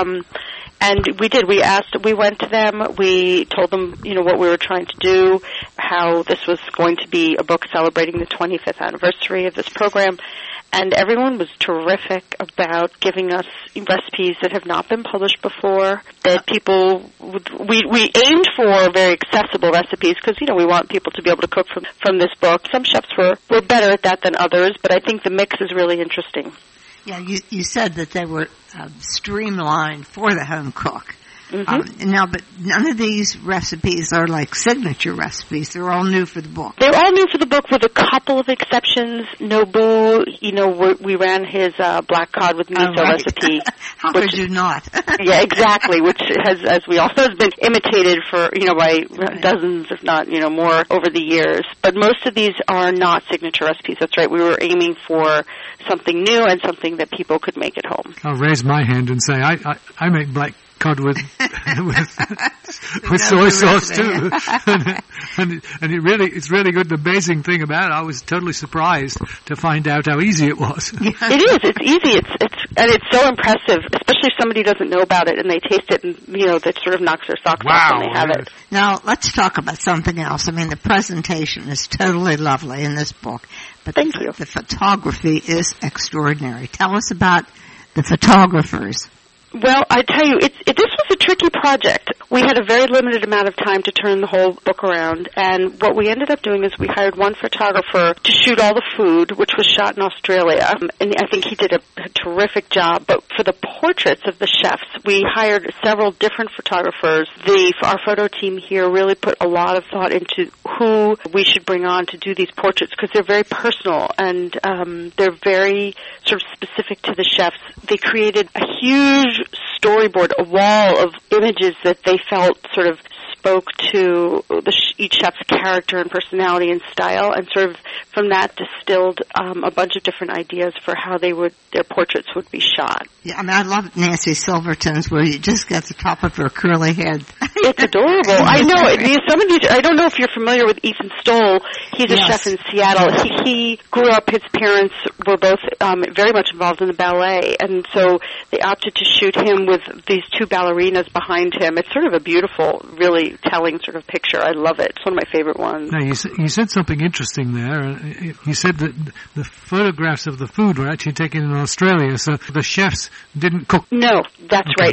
And we did. We went to them. We told them, what we were trying to do, how this was going to be a book celebrating the 25th anniversary of this program. And everyone was terrific about giving us recipes that have not been published before, that people we aimed for very accessible recipes because, we want people to be able to cook from this book. Some chefs were better at that than others, but I think the mix is really interesting. Yeah, you said that they were streamlined for the home cook. Mm-hmm. Now, but none of these recipes are like signature recipes. They're all new for the book. They're all new for the book with a couple of exceptions. Nobu, we ran his black cod with miso recipe. How could you not? Yeah, exactly, which has, as we all know, has been imitated for, by dozens, if not, more over the years. But most of these are not signature recipes. That's right. We were aiming for something new and something that people could make at home. I'll raise my hand and say I make black cod with soy sauce too, and it's really good. The amazing thing about it, I was totally surprised to find out how easy it was. It is. It's easy. It's so impressive, especially if somebody doesn't know about it and they taste it, and that sort of knocks their socks off when they have it. Now let's talk about something else. I mean, the presentation is totally lovely in this book, but Thank you. The photography is extraordinary. Tell us about the photographers. Well, I tell you, this was a tricky project. We had a very limited amount of time to turn the whole book around, and what we ended up doing is we hired one photographer to shoot all the food, which was shot in Australia, and I think he did a terrific job. But for the portraits of the chefs, we hired several different photographers. Our photo team here really put a lot of thought into who we should bring on to do these portraits, because they're very personal, and they're very sort of specific to the chefs. They created a huge storyboard, a wall of images that they felt sort of spoke to each chef's character and personality and style, and sort of from that distilled a bunch of different ideas for how their portraits would be shot. Yeah, I mean, I love Nancy Silverton's where you just get the top of her curly head. It's adorable. I know. I don't know if you're familiar with Ethan Stoll. He's a chef in Seattle. He grew up, his parents were both very much involved in the ballet, and so they opted to shoot him with these two ballerinas behind him. It's sort of a beautiful, really telling sort of picture. I love it. It's one of my favorite ones. Now, you said something interesting there. You said that the photographs of the food were actually taken in Australia, so the chefs didn't cook. No, that's right.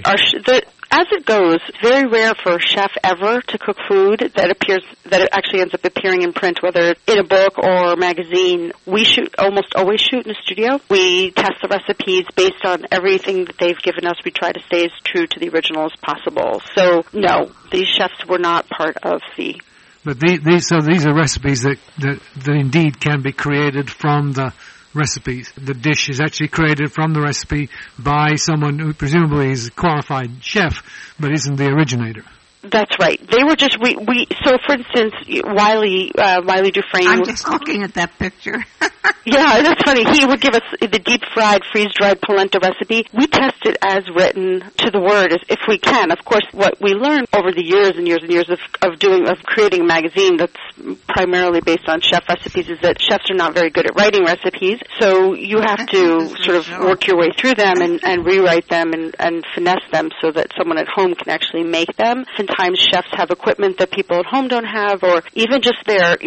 As it goes, it's very rare for a chef ever to cook food that it actually ends up appearing in print, whether it's in a book or a magazine. We almost always shoot in a studio. We test the recipes based on everything that they've given us. We try to stay as true to the original as possible. So, no, these chefs were not part of the... But these are recipes that indeed can be created from the recipes. The dish is actually created from the recipe by someone who presumably is a qualified chef, but isn't the originator. That's right. They were just so for instance, Wiley Dufresne. I'm just looking at that picture. Yeah, that's funny. He would give us the deep fried, freeze dried polenta recipe. We test it as written to the word, if we can. Of course, what we learned over the years and years and years of creating a magazine that's primarily based on chef recipes is that chefs are not very good at writing recipes. So you have to sort of work your way through them and rewrite them and finesse them so that someone at home can actually make them. Sometimes chefs have equipment that people at home don't have, or even just their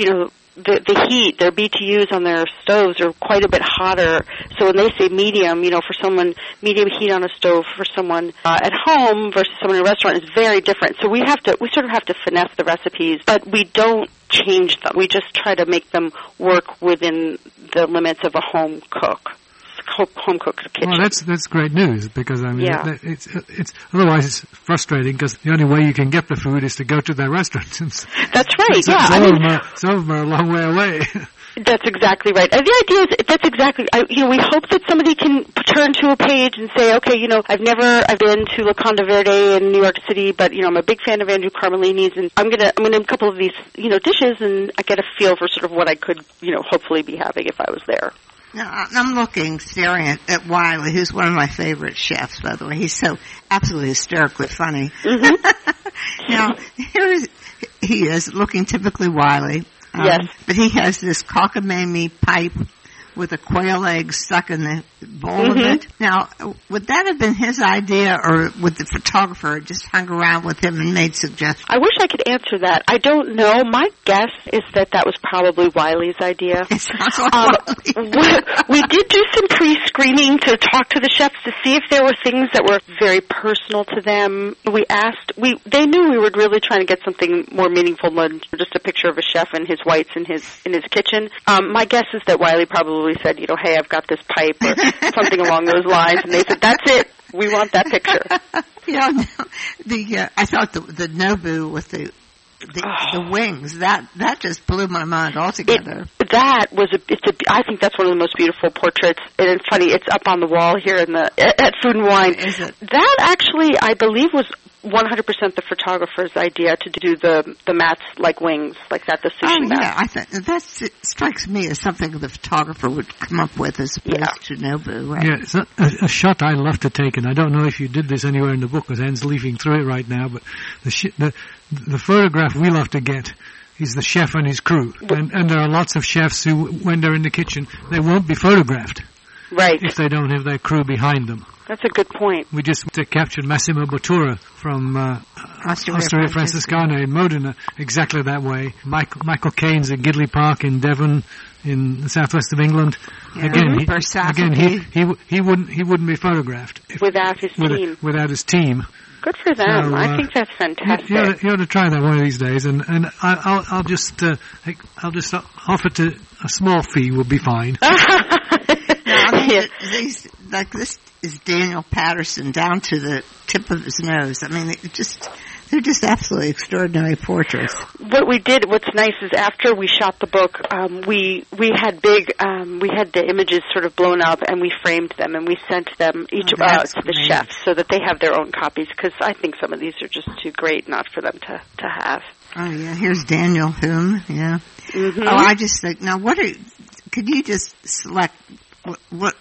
the heat, their BTUs on their stoves are quite a bit hotter. So when they say medium, for someone, medium heat on a stove for someone at home versus someone in a restaurant is very different. So we sort of have to finesse the recipes, but we don't change them. We just try to make them work within the limits of a home cook. Home cooked kitchen. Well, that's great news, because I mean, it's otherwise it's frustrating, because the only way you can get the food is to go to their restaurants. That's right. Some of them are a long way away. That's exactly right. And the idea is that's exactly. We hope that somebody can turn to a page and say, okay, I've been to La Conda Verde in New York City, but I'm a big fan of Andrew Carmelini's, and I'm gonna a couple of these dishes, and I get a feel for sort of what I could hopefully be having if I was there. Now, I'm staring at Wiley, who's one of my favorite chefs, by the way. He's so absolutely hysterically funny. Mm-hmm. Now, he is looking typically Wiley. Yes. But he has this cockamamie pipe with a quail egg stuck in the bowl of it. Now, would that have been his idea, or would the photographer just hung around with him and made suggestions? I wish I could answer that. I don't know. My guess is that was probably Wiley's idea. It sounds like we did do some pre-screening to talk to the chefs to see if there were things that were very personal to them. They knew we were really trying to get something more meaningful than just a picture of a chef and his whites in his kitchen. My guess is that Wiley probably said, hey, I've got this pipe, or something along those lines, and they said, that's it. We want that picture. I thought the Nobu with the wings, that just blew my mind altogether. I think that's one of the most beautiful portraits. And it's funny, it's up on the wall here at Food and Wine. Is it? That actually, I believe, was 100% the photographer's idea to do the mats like wings, like that, the sushi mat. Yeah, I think that strikes me as something the photographer would come up with as opposed to Nobu, right? Yeah, it's a shot I love to take, and I don't know if you did this anywhere in the book, because Anne's leafing through it right now, but the photograph we love to get is the chef and his crew. And there are lots of chefs who, when they're in the kitchen, they won't be photographed. Right. If they don't have their crew behind them. That's a good point. We just captured Massimo Bottura from Osteria Francescana in Modena, exactly that way. Michael Caines at Gidley Park in Devon, in the southwest of England. Yeah. Again, he wouldn't be photographed without his team. Without his team. Good for them. So, I think that's fantastic. You ought to try that one of these days, and I'll just offer to a small fee will be fine. This is Daniel Patterson down to the tip of his nose. I mean, They're just absolutely extraordinary portraits. What we did, what's nice is after we shot the book, we had the images sort of blown up, and we framed them, and we sent them each to the chefs so that they have their own copies, because I think some of these are just too great not for them to have. Oh, yeah. Here's Daniel Hume, yeah. Mm-hmm. Oh, I just think, now could you just select what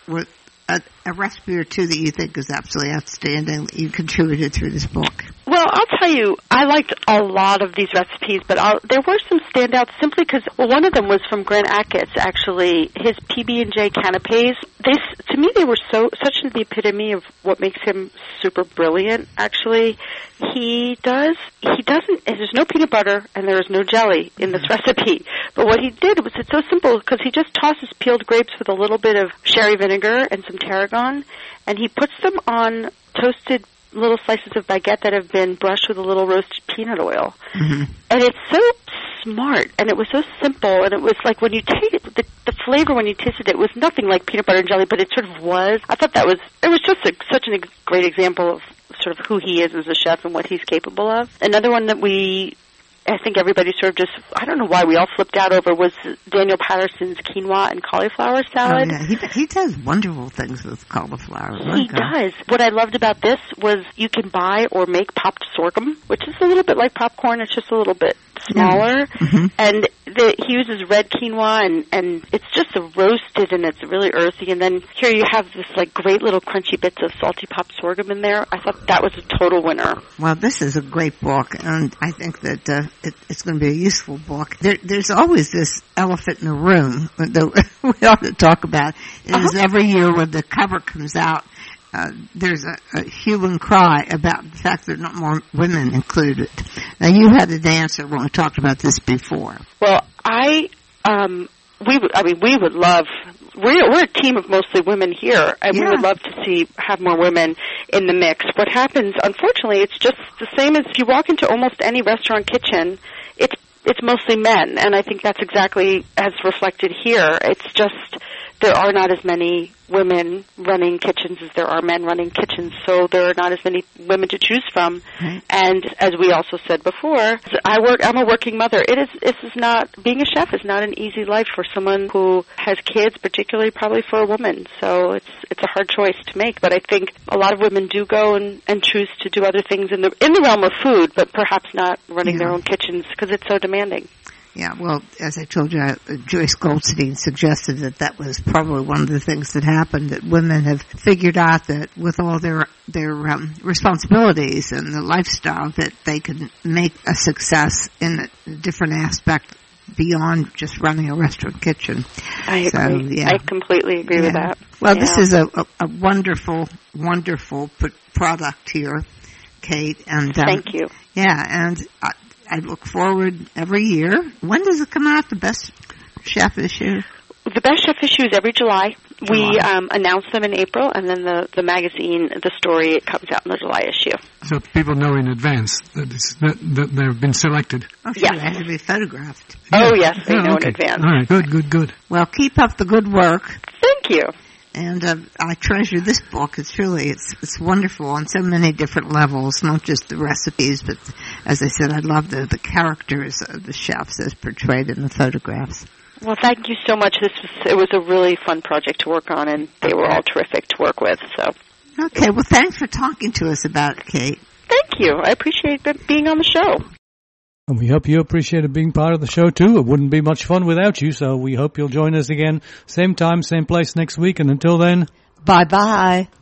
a recipe or two that you think is absolutely outstanding that you contributed through this book? Well, I'll tell you, I liked a lot of these recipes, but there were some standouts simply because one of them was from Grant Achatz, actually, his PB&J canapes. To me, they were such the epitome of what makes him super brilliant, actually. There's no peanut butter and there is no jelly in this recipe. But what he did was, it's so simple because he just tosses peeled grapes with a little bit of sherry vinegar and some tarragon, and he puts them on toasted little slices of baguette that have been brushed with a little roasted peanut oil. Mm-hmm. And it's so smart, and it was so simple, and it was like when you taste it, the flavor when you tasted it was nothing like peanut butter and jelly, but it sort of was. I thought it was just such a great example of sort of who he is as a chef and what he's capable of. Another one that I think everybody sort of just, I don't know why we all flipped out over, was Daniel Patterson's quinoa and cauliflower salad. Oh, yeah. He does wonderful things with cauliflower. He does. What I loved about this was you can buy or make popped sorghum, which is a little bit like popcorn. It's just a little bit smaller. Mm-hmm. And he uses red quinoa, and it's just roasted, and it's really earthy. And then here you have this like great little crunchy bits of salty popped sorghum in there. I thought that was a total winner. Well, this is a great book, and I think that it's going to be a useful book. There's always this elephant in the room that we ought to talk about. It is every year when the cover comes out, there's a hue and cry about the fact that there are not more women included. Now, you had an answer when we talked about this before. Well, we would love. We're a team of mostly women here, and we would love to have more women in the mix. What happens, unfortunately, it's just the same as if you walk into almost any restaurant kitchen, it's mostly men, and I think that's exactly as reflected here. It's just there are not as many women running kitchens as there are men running kitchens, so there are not as many women to choose from. Right. And as we also said before, I'm a working mother. Being a chef is not an easy life for someone who has kids, particularly probably for a woman. So it's a hard choice to make. But I think a lot of women do go and choose to do other things in the realm of food, but perhaps not running their own kitchens because it's so demanding. Yeah, well, as I told you, Joyce Goldstein suggested that was probably one of the things that happened, that women have figured out that with all their responsibilities and the lifestyle, that they can make a success in a different aspect beyond just running a restaurant kitchen. I agree. I completely agree with that. Well, this is a wonderful, wonderful product here, Kate. And thank you. Yeah, and I look forward every year. When does it come out, the Best Chef issue? The Best Chef issue is every July. We announce them in April, and then the magazine, the story, it comes out in the July issue. So people know in advance that they've been selected. Oh, sure. They have to be photographed. Oh, yes, they know in advance. All right, good. Well, keep up the good work. Thank you. And I treasure this book. It's wonderful on so many different levels, not just the recipes, but as I said, I love the characters of the chefs as portrayed in the photographs. Well, thank you so much. It was a really fun project to work on, and they were all terrific to work with. So. Okay, well, thanks for talking to us about it, Kate. Thank you. I appreciate being on the show. And we hope you appreciated being part of the show, too. It wouldn't be much fun without you, so we hope you'll join us again, same time, same place next week. And until then, bye-bye.